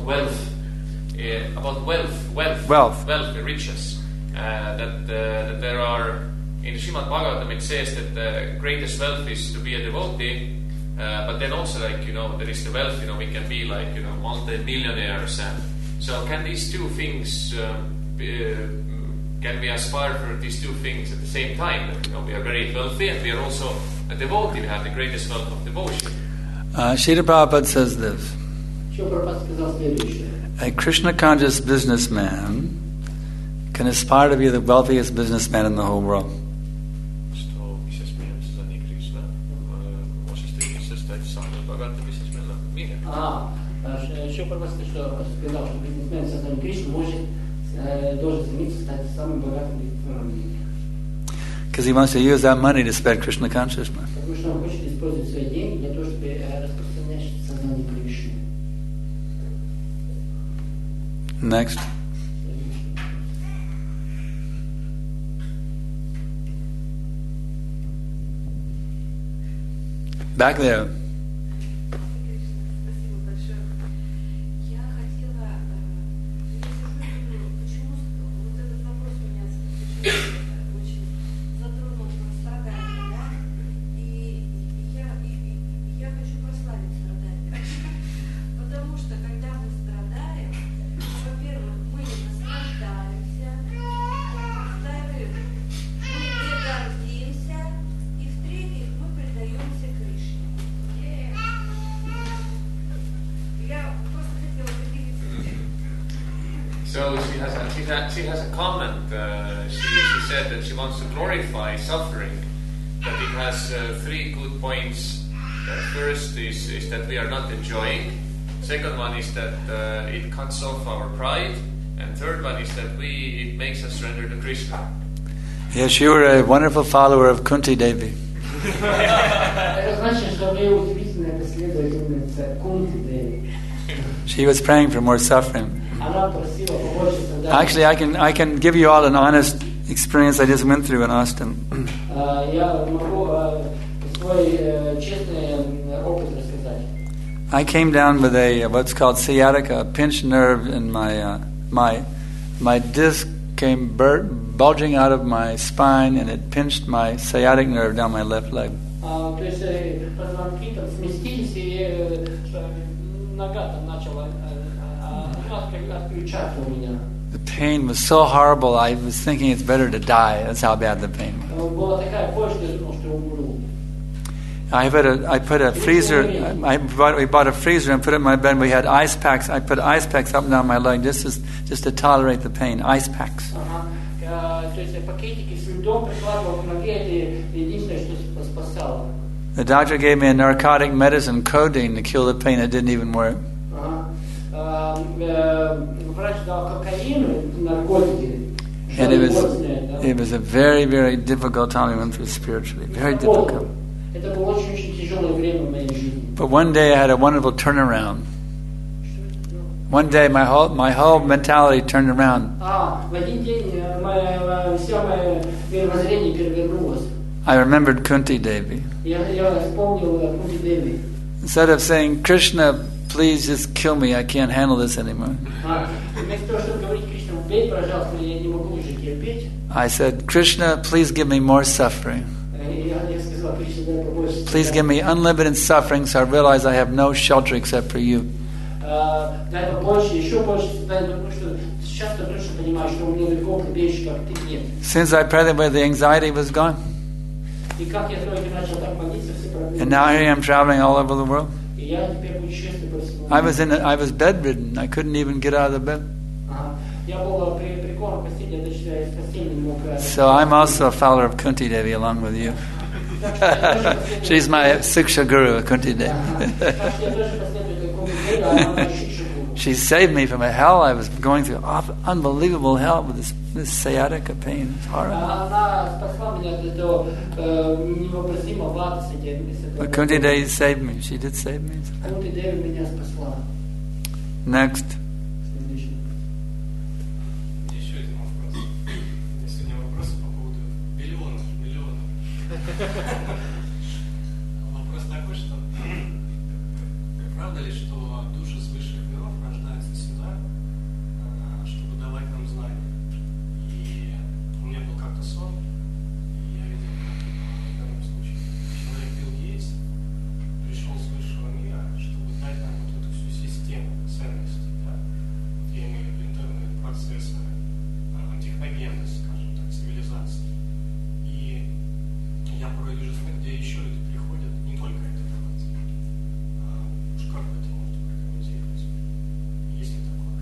wealth, riches, that there are. In Srimad Bhagavatam it says that the greatest wealth is to be a devotee, but then also there is the wealth, we can be multi-millionaires. And so can these two things, can we aspire for these two things at the same time? That, we are very wealthy and we are also a devotee, we have the greatest wealth of devotion. Srila Prabhupada says this. Еще Прабхупада сказал следующее. A Krishna conscious businessman can aspire to be the wealthiest businessman in the whole world. что сказал, что бизнесмен в сознании Кришны должен стремиться стать самым богатым бизнесменом в мире. Because he wants to use that money to spread Krishna consciousness. Потому что он хочет использовать свои деньги для того, чтобы распространять сознание Кришны. Next. Back there. Спасибо большое. Я хотела, почему вот этот вопрос меня очень затронул про страдания, да? И я хочу прославить страдания. Потому что когда мы страдаем, во-первых, мы не наслаждаемся, во-вторых, мы не гордимся, и в-третьих, мы предаемся Кришне. So she has a comment. She said that she wants to glorify suffering, but it has 3 good points. First is that we are not enjoying. Second one is that it cuts off our pride, and third one is that it makes us surrender to Krishna. Yes, you were a wonderful follower of Kunti Devi. Это значит, что вы удивительная последовательница Кунти Деви. She was praying for more suffering. Она просила побольше страданий. Actually, I can give you all an honest experience I just went through in Austin. Я могу свой честный опыт рассказать. I came down with a what's called sciatica, a pinched nerve in my disc came bulging out of my spine, and it pinched my sciatic nerve down my left leg. То есть позвонки там сместились, и нога там начала отключаться у меня. The pain was so horrible, I was thinking it's better to die. That's how bad the pain was. Была такая боль, что я думал, что я умру. We bought a freezer and put it in my bed. We had ice packs. I put ice packs up and down my leg just to tolerate the pain. Ice packs. То есть пакетики с льдом прикладывал к ноге, это единственное, что спасало. The doctor gave me a narcotic medicine, codeine, to kill the pain. It didn't even work. Врач дал кокаин, наркотики. And it was a very, very difficult time we went through spiritually. Very difficult. Это было очень тяжелое время в моей жизни. But one day I had a wonderful turnaround. One day my whole mentality turned around. В один день все мое мировоззрение перевернулось. I remembered Kunti Devi. Я вспомнил Кунти Деви. Instead of saying, Krishna, please just kill me, I can't handle this anymore. Вместо того, чтобы говорить Кришна, убей, пожалуйста, я не могу уже терпеть. I said, Krishna, please give me more suffering. Please give me unlimited suffering so I realize I have no shelter except for you. Дай побольше, еще больше, потому что сейчас я точно понимаю, что у меня другого прибежища, как ты, нет. Since I prayed that way, the anxiety was gone. И как я только начал так молиться, все проблемы. And now here I am traveling all over the world. И я теперь путешествую по всему. I was bedridden. I couldn't even get out of the bed. Я был прикован к постели, я даже из постели не мог. So I'm also a follower of Kunti Devi along with you. She's my Siksha Guru, Kunti Devi. She saved me from a hell I was going through. Unbelievable hell with this sciatica pain. It's horrible. But Kunti Devi saved me. She did save me. Next. Вопрос такой, что правда ли, что души с высших миров рождаются сюда, чтобы давать нам знания? И у меня был как-то сон, и я видел, как в данном случае человек Билл Гейтс пришел с высшего мира, чтобы дать нам вот эту всю систему ценностей, да? Я имею в виду интерные процессы, техногенность, скажем так, цивилизации. И я порой вижу сны, где еще люди приходят, не только это давать. Уж как вы это можете прокомментировать? Есть ли такое?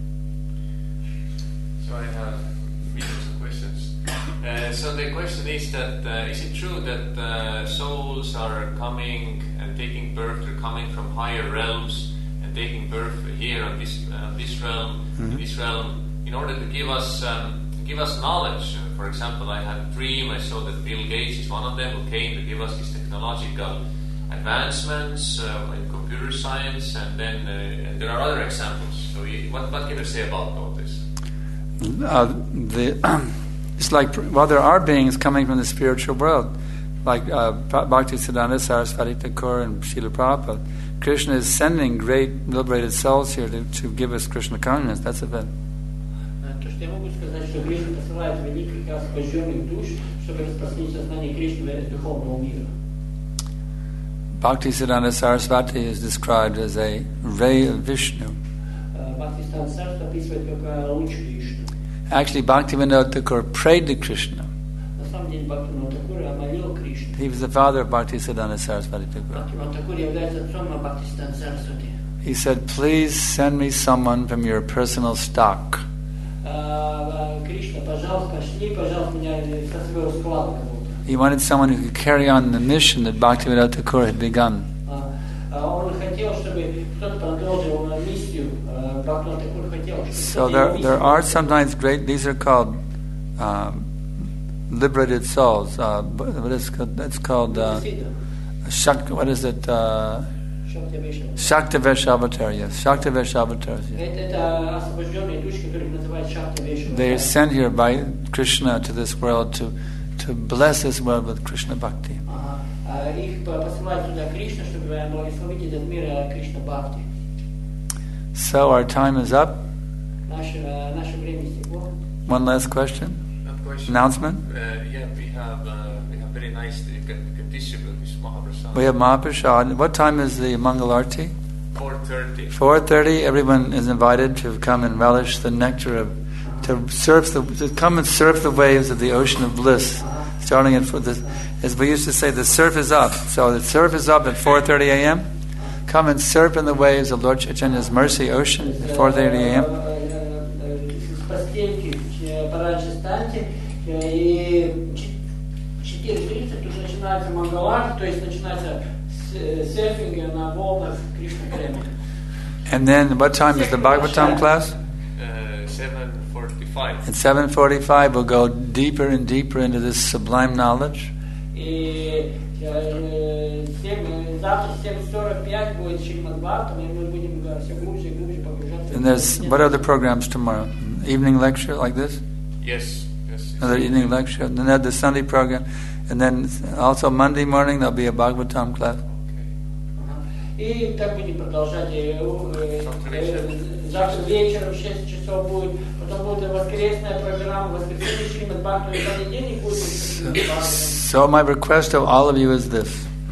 So I have some questions. So the question is that is it true that souls are coming and taking birth, they're coming from higher realms, and taking birth here on this realm, in this realm, in order to give us knowledge. For example, I had a dream. I saw that Bill Gates is one of them who came to give us these technological advancements in computer science, and then there are other examples. So, what can you say about all this? It's like, well, there are beings coming from the spiritual world, like Bhaktisiddhanta Saraswati Thakur and Srila Prabhupada. Krishna is sending great liberated souls here to give us Krishna consciousness. That's a bit. То, что я могу сказать, что Кришна посылает великих освобожденных душ, чтобы распространить сознание Кришны из духовного мира. Bhaktisiddhanta Saraswati is described as a ray of Vishnu. Bhaktisiddhanta Saraswati описывает как луч Вишну. Actually, Bhaktivinoda Thakur prayed to Krishna. На самом деле Бхактивинода Тхакур молил Кришну. He was the father of Bhaktisiddhanta Saraswati Thakur. Бхактивинода Тхакур является отцом Бхактisiddhanta Saraswati. He said, "Please send me someone from your personal stock." Кришна, пожалуйста, пошли, пожалуйста, меня со своего склада кого-то. He wanted someone who could carry on the mission that Bhaktivinoda Thakur had begun. Он хотел, чтобы кто-то продолжил миссию. Бхактивинода Тхакур хотел, чтобы So there are sometimes great. These are called liberated souls. What is it's called? What is it? Shaktavesh Avatar. Yes, Shaktavesh Avatars. Yes. They are sent here by Krishna to this world to bless this world with Krishna Bhakti. So our time is up. One last question. Announcement. Yeah, we have very nice. You can distribute this Mahaprasad. We have Mahaprasad. What time is the Mangal Arti? 4:30. 4:30. Everyone is invited to come and relish the nectar of, to come and surf the waves of the ocean of bliss. Starting at as we used to say, the surf is up. So the surf is up at 4:30 a.m. Come and surf in the waves of Lord Chaitanya's mercy ocean at 4:30 a.m. И 4:30 тут начинается Мангалар, то есть начинается серфинг на волнах Кришна-Према. And then what time is the Bhagavatam class? 7:45. At 7:45 we'll go deeper and deeper into this sublime knowledge. И завтра 7:45 будет Шримад Бхагаватам, и мы будем все глубже и глубже погружаться. And there's what other programs tomorrow? Evening lecture like this? Yes. Another evening lecture, and then the Sunday program, and then also Monday morning there'll be a Bhagavatam class. И так будем продолжать. Завтра вечером в 6 часов будет, потом будет воскресная программа, воскресенье Шримад Бхагаватам, и понедельник будет Шримад Бхагаватам. So my request to all of you is this.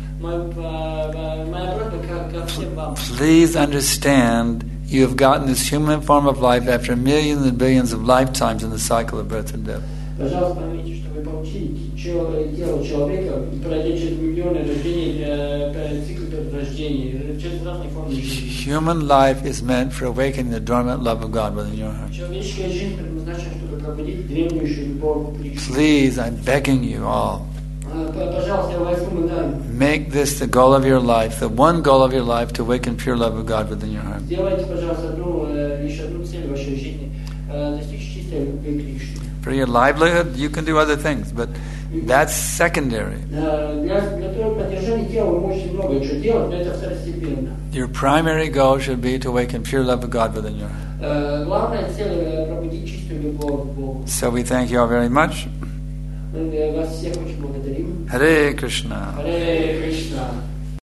Моя просьба ко всем вам. Please understand you have gotten this human form of life after millions and billions of lifetimes in the cycle of birth and death. Пожалуйста, поймите, что вы получили тело человека, пройдя через миллионы рождений, цикл рождений, через разные формы жизни. Human life is meant for awakening the dormant love of God within your heart. Человеческая жизнь предназначена, чтобы пробудить древнейшую любовь к Кришне. Please, I'm begging you all. Пожалуйста, я вас умоляю. Make this the goal of your life, the one goal of your life, to awaken pure love of God within your heart. Сделайте, пожалуйста, лишь одну цель в вашей жизни, достичь чистой любви к Кришне. For your livelihood, you can do other things, but that's secondary. Для того поддержания тела вы можете много чего делать, но это второстепенно. Your primary goal should be to awaken pure love of God within your heart. Главная цель пробудить чистую любовь к Богу. So we thank you all very much. Мы вас всех очень благодарим. Hare Krishna. Hare Krishna.